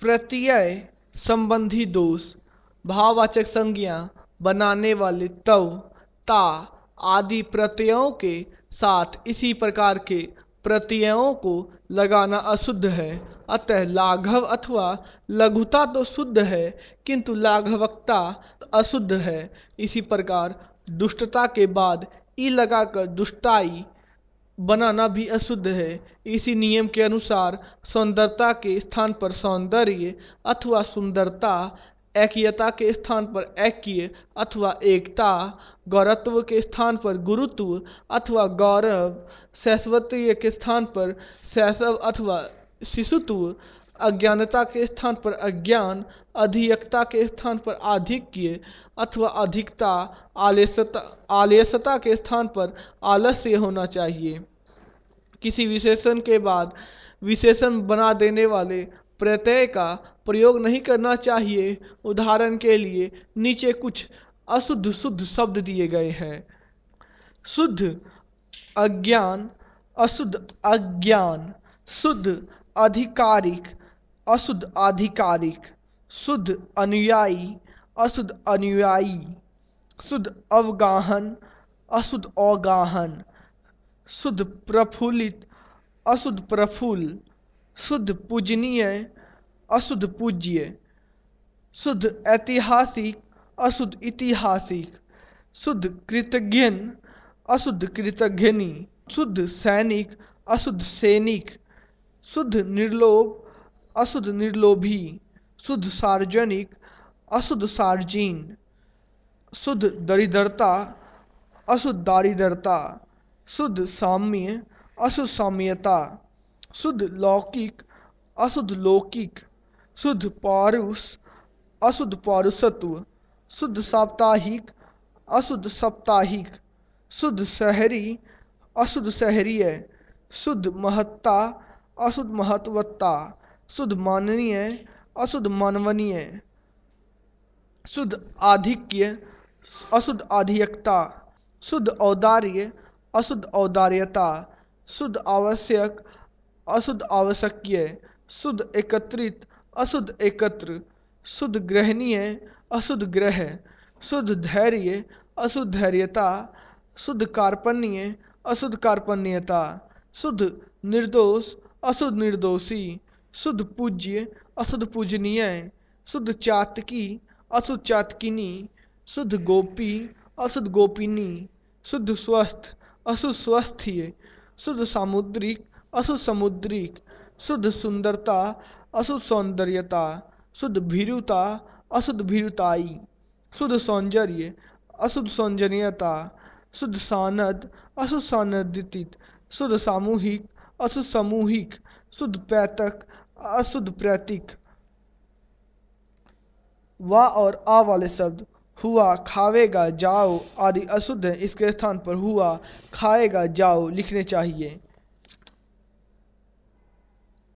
प्रत्यय संबंधी दोष, भाववाचक संज्ञा बनाने वाले तव, ता आदि प्रत्ययों के साथ इसी प्रकार के प्रत्ययों को लगाना अशुद्ध है। अतः लाघव अथवा लघुता तो शुद्ध है किंतु लाघवता अशुद्ध है। इसी प्रकार दुष्टता के बाद ई लगाकर दुष्टाई बनाना भी अशुद्ध है। इसी नियम के अनुसार सौंदर्यता के स्थान पर सौंदर्य अथवा सुंदरता, ऐक्यता के स्थान पर ऐक्य अथवा एकता, गौरत्व के स्थान पर गुरुत्व अथवा गौरव, शैशवत्व के स्थान पर शैशव अथवा शिशुत्व, अज्ञानता के स्थान पर अज्ञान, अधिकता के स्थान पर आधिक्य अथवा अधिकता, आलस्यता के स्थान पर आलस्य होना चाहिए। किसी विशेषण के बाद विशेषण बना देने वाले प्रत्यय का प्रयोग नहीं करना चाहिए। उदाहरण के लिए नीचे कुछ अशुद्ध शुद्ध शब्द दिए गए हैं। शुद्ध अज्ञान, अशुद्ध अज्ञान, शुद्ध आधिकारिक, अशुद्ध आधिकारिक, शुद्ध अनुयायी, अशुद्ध अनुयायी, शुद्ध अवगाहन, अशुद्ध अवगाहन, शुद्ध प्रफुल्लित, अशुद्ध प्रफुल्ल, शुद्ध पूजनीय, अशुद्ध पूज्य, शुद्ध ऐतिहासिक, अशुद्ध ऐतिहासिक, शुद्ध कृतज्ञ, अशुद्ध कृतज्ञनी, शुद्ध सैनिक, अशुद्ध सैनिक, शुद्ध निर्लोभ, अशुद्ध निर्लोभी, शुद्ध सार्वजनिक, अशुद्ध सार्वजनीन, शुद्ध दरिद्रता, अशुद्ध दारिद्रता, शुद्ध साम्य, अशुद्ध साम्यता, शुद्ध लौकिक, अशुद्ध लौकिक, शुद्ध पौरुष, अशुद्ध पौरुषत्व, शुद्ध साप्ताहिक, अशुद्ध साप्ताहिक, शुद्ध शहरी, अशुद्ध शहरीय, शुद्ध महत्ता, अशुद्ध महत्वत्ता, शुद्ध माननीय, अशुद्ध मानवनीय, शुद्ध आधिक्य, अशुद्ध आधिक्यता, शुद्ध औदार्य, अशुद्ध औदार्यता, शुद्ध आवश्यक, अशुद्ध आवश्यकीय, शुद्ध एकत्रित, अशुद्ध एकत्र, शुद्ध ग्रहणीय, अशुद्ध ग्रह, शुद्ध धैर्य, अशुद्ध धैर्यता, शुद्ध कार्पण्य, अशुद्ध कार्पण्यता, शुद्ध निर्दोष, अशुद्ध निर्दोषी, शुद्ध पूज्य, अशुद्ध पूजनीय, शुद्ध चातकी, अशुद्ध चातकिनी, शुद्ध गोपी, अशुद्ध गोपिनी, शुद्ध स्वस्थ, अशुद्ध स्वस्थ्य, शुद्ध सामुद्रिक, अशुद्ध समुद्रिक, शुद्ध सुंदरता, अशुद्ध सौंदर्यता, शुद्ध भीरुता, अशुद्ध भीरुताई, शुद्ध सौंदर्य, अशुद्ध सौंदर्यता, शुद्ध सानद, अशुद्ध सानदित, शुद्ध सामूहिक, अशुद्ध सामूहिक, शुद्ध पैतक, अशुद्ध प्रैतिक। वा और आ वाले शब्द हुआ, खावेगा, जाओ आदि अशुद्ध है। इसके स्थान पर हुआ, खाएगा, जाओ लिखने चाहिए।